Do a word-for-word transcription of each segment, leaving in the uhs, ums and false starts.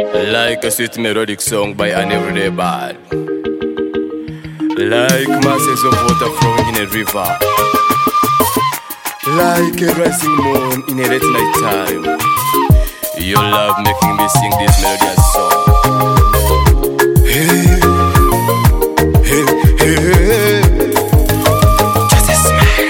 Like a sweet melodic song by an everyday bard, like masses of water flowing in a river, like a rising moon in a late night time. Your love making me sing this melodious song. Hey, hey, hey, hey. Just a smile.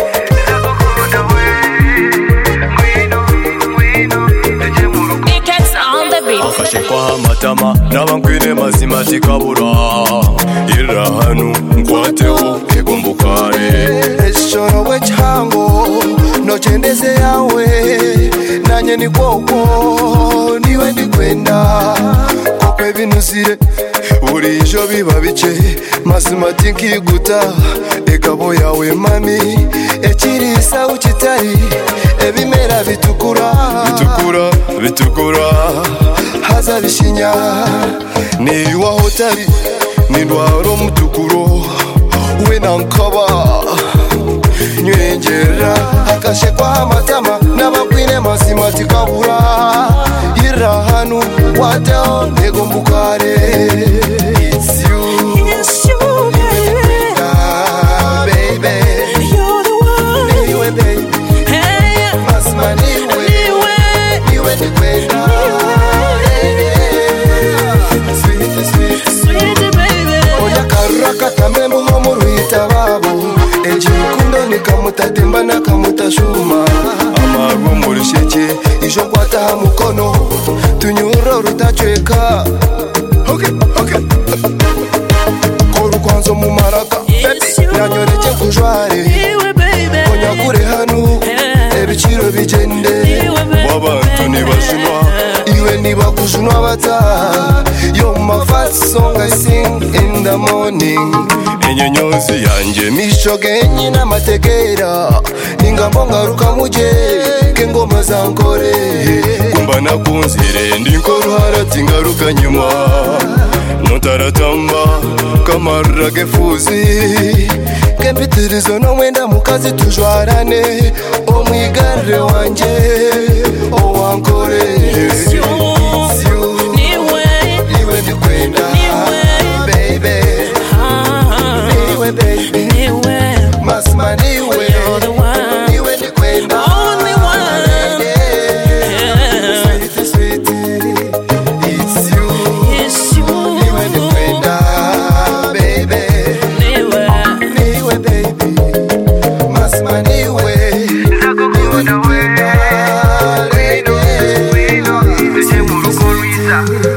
It gets on the beat. Afashe kwa matama n'abankwine mazima tikabura ira hanu nkwateho egombukare Eshoro wechango nochendeze yawe nanye ni kwoko niwe ndikwenda kokwe binuzire burijo biba bice mazima tinkiguta egabo yawe mami ekirisa ukitari ebimera bitukura bitukura bitukura haza bishinya ni wahotari ni ndwaro mutukuro we nankaba nyengera akashe kwa matama n'abakwine mazima tikabura irahanu wateo negombukare. It's you, It's you, baby. ah, baby. You're the one. Niwe baby, Hey, mazima niwe, anyway. niwe nikwenda. Sweet, sweet. Sweet baby. Oya karaka tamembo homo ruita babu Eji kundo nikamutatemba nakamutashuma Amaru murisheke ijo kwata hamukono Tunyuro rutachweka Okay, okay Koru kwanzo mumaraka Baby, nanyoreke kujware Anyway, baby. Onya kure hanu Ebiciro bigende w'abantu ntibajunwa Iwe niba kujunwa bata You're my first song I sing in the morning enyenyonzi yanjye Misho genyi n'amategera Ningambo ngaruka muje Kengoma zankore kumba nakunzire ndi nkoruhara tingaruka nyuma notaratamba kamarra gefuzi Kempitirizo no mwenda mukazi tujwarane Omwigare wanje Owankore It's you. It's you. Niwe. Niwe ndikwenda Niwe. Baby Ah, Niwe baby Niwe. Masma niwe You're the one. Niwe ndikwenda Only one. Yeah. Sweet, sweet It's you It's you. Niwe ndikwenda Baby Niwe. Niwe baby Masma niwe Niwe ndikwenda Baby